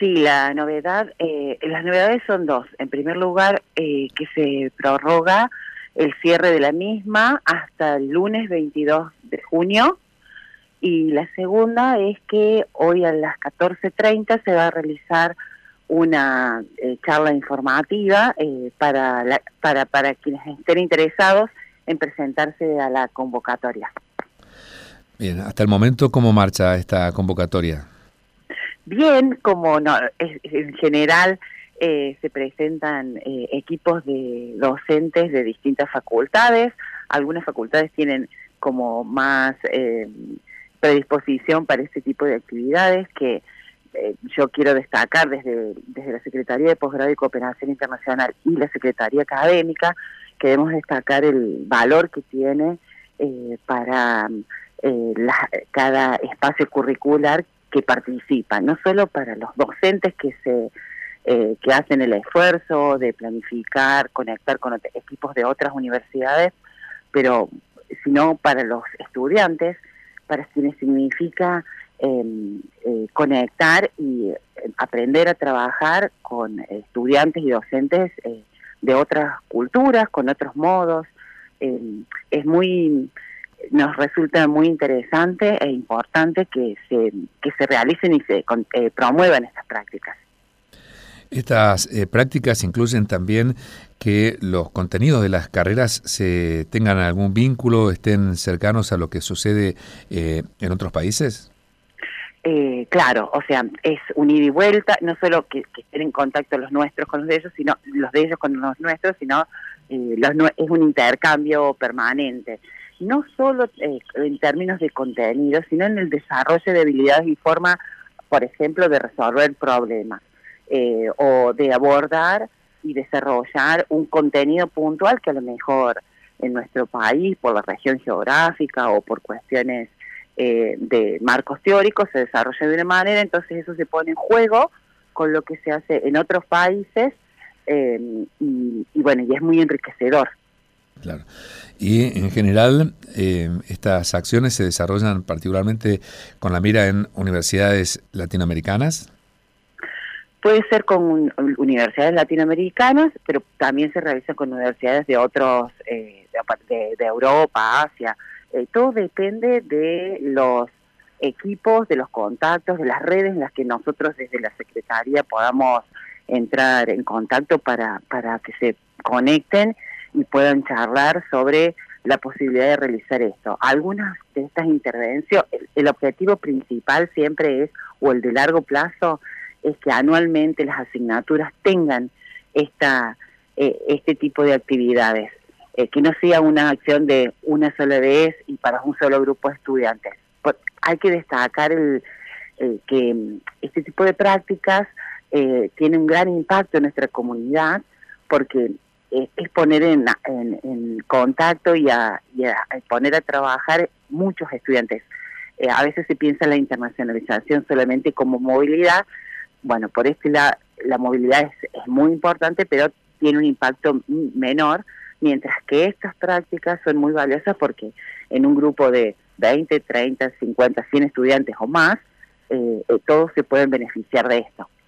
Sí, las novedades son dos. En primer lugar, que se prorroga el cierre de la misma hasta el lunes 22 de junio. Y la segunda es que hoy a las 14:30 se va a realizar una charla informativa para quienes estén interesados en presentarse a la convocatoria. Bien, hasta el momento, ¿cómo marcha esta convocatoria? Bien, como no, en general se presentan equipos de docentes de distintas facultades. Algunas facultades tienen como más predisposición para este tipo de actividades que yo quiero destacar desde la Secretaría de Posgrado y Cooperación Internacional y la Secretaría Académica. Queremos destacar el valor que tiene para cada espacio curricular que participa, no solo para los docentes que hacen el esfuerzo de planificar, conectar con equipos de otras universidades, pero sino para los estudiantes, para quienes significa conectar y aprender a trabajar con estudiantes y docentes de otras culturas, con otros modos. Nos resulta muy interesante e importante que se realicen y se promuevan estas prácticas. Estas prácticas incluyen también que los contenidos de las carreras tengan algún vínculo, estén cercanos a lo que sucede en otros países. Claro, o sea, es un ida y vuelta, no solo que estén en contacto los nuestros con los de ellos, sino los de ellos con los nuestros, sino es un intercambio permanente. No solo en términos de contenido, sino en el desarrollo de habilidades y forma, por ejemplo, de resolver problemas o de abordar y desarrollar un contenido puntual que a lo mejor en nuestro país, por la región geográfica o por cuestiones de marcos teóricos, se desarrolla de una manera, entonces eso se pone en juego con lo que se hace en otros países y bueno, y es muy enriquecedor. Claro. Y en general estas acciones se desarrollan particularmente con la mira en universidades latinoamericanas. Puede ser con universidades latinoamericanas, pero también se realiza con universidades de otros, de Europa, Asia. Todo depende de los equipos, de los contactos, de las redes en las que nosotros desde la Secretaría podamos entrar en contacto para que se conecten y puedan charlar sobre la posibilidad de realizar esto. Algunas de estas intervenciones, el objetivo principal siempre es, o el de largo plazo, es que anualmente las asignaturas tengan este tipo de actividades, que no sea una acción de una sola vez y para un solo grupo de estudiantes. Hay que destacar que este tipo de prácticas tiene un gran impacto en nuestra comunidad porque es poner en contacto y a poner a trabajar muchos estudiantes. A veces se piensa en la internacionalización solamente como movilidad. Bueno, por este lado, la movilidad es muy importante, pero tiene un impacto menor, mientras que estas prácticas son muy valiosas porque en un grupo de 20, 30, 50, 100 estudiantes o más, todos se pueden beneficiar de esto.